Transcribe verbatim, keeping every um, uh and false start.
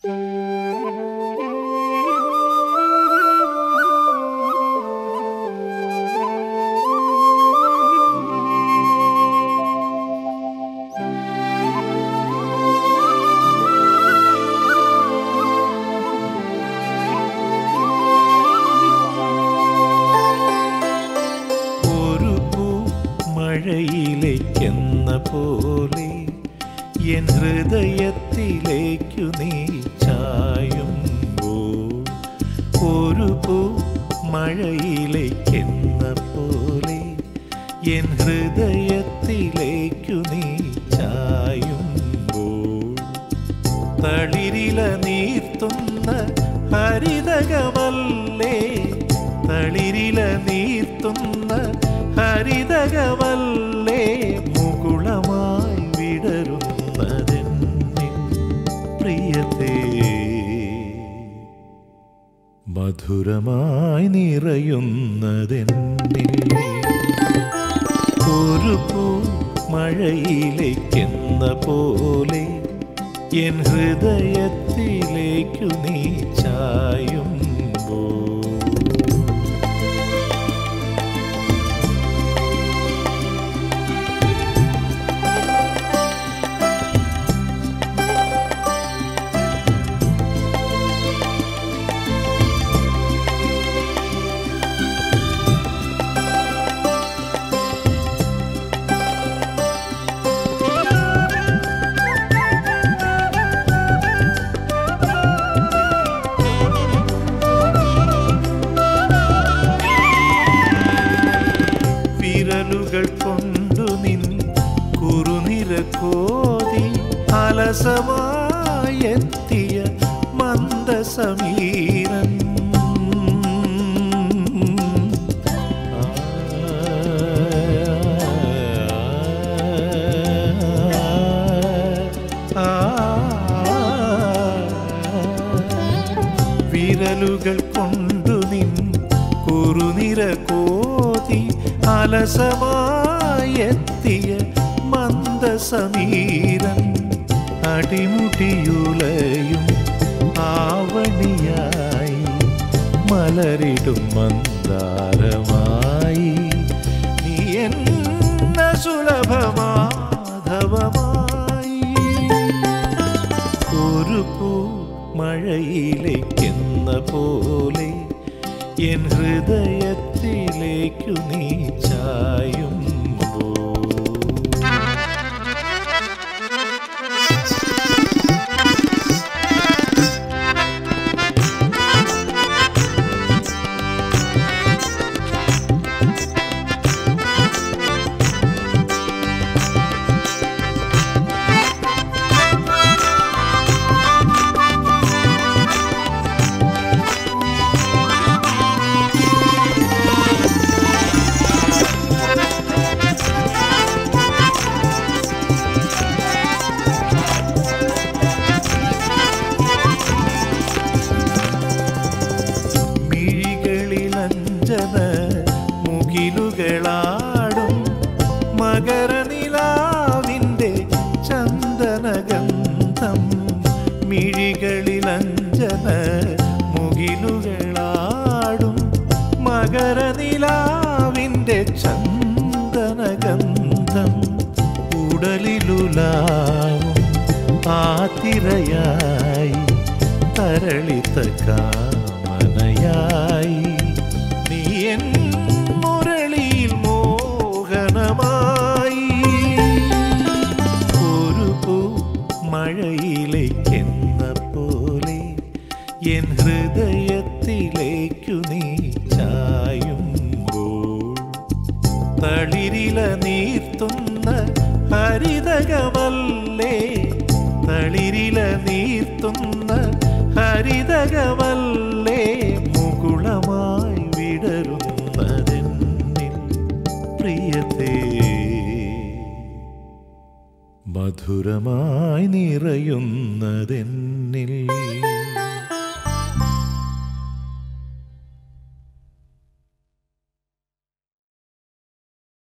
മഴയിലേക്കെന്ന പോലെ എൻ ഹൃദയത്തിലേക്കു നീ ചായുമ്പോൾ, ഒരു പൂ മഴയിലേക്കെന്ന പോലെ എൻ ഹൃദയത്തിലേക്കു നീ ചായുമ്പോൾ, തളിരില നീർത്തുന്ന ഹരിതകമല്ലേ, തളിരില നീർത്തുന്ന ഹരിതകമല്ലേ, മുകുളമായി വിടരുന്നതെന്നിൽ പ്രിയതേ, മധുരമായി നിറയുന്നതെന്നിൽ. ഒരു പൂ മഴയിലേക്കെന്ന പോലെ എൻ ഹൃദയത്തിലേക്കു നീ ചായുമ്പോൾ. വിരലുകൾ കൊണ്ടു നിൻ കുറുനിര കോതി അലസമായെത്തിയ മന്ദസമീരൻ, വിരലുകൾ കൊണ്ടു നിൻ കുറുനിര കോതി അലസമായെത്തിയ മന്ദസമീരൻ, അടിമുടിയുലയും ആവണിയായി മലരിടും മന്ദാരമായി, നീ എന്ന സുലഭമാധവമായി. ഒരു പൂ മഴയിലേക്കെന്ന പോലെ എൻ ഹൃദയത്തിലേക്കു നീ ചായുമ്പോൾ. മുകിലുകളാടും മകരനിലാവിൻ്റെ ചന്ദനഗന്ധം, മിഴികളിലഞ്ജന മുകിലുകളാടും മകരനിലാവിൻ്റെ ചന്ദനഗന്ധം, ഉടലിലുലാവും ആതിരയായി തരളിത കാമനയായി, നീ എൻ മുരളിയിൽ മോഹനമായി. ഒരു പൂ മഴയിലേക്കെന്ന പോലെ എൻ ഹൃദയത്തിലേക്കു നീ ചായുമ്പോൾ, തളിരില നീർത്തുന്ന ഹരിതകമല്ലേ, തളിരില നീർത്തുന്ന ഹരിതകമല്ലേ, മുകുളമായി വിടരുന്നതെന്നിൽ പ്രിയതേ, മധുരമായി നിറയുന്നതെന്നിൽ.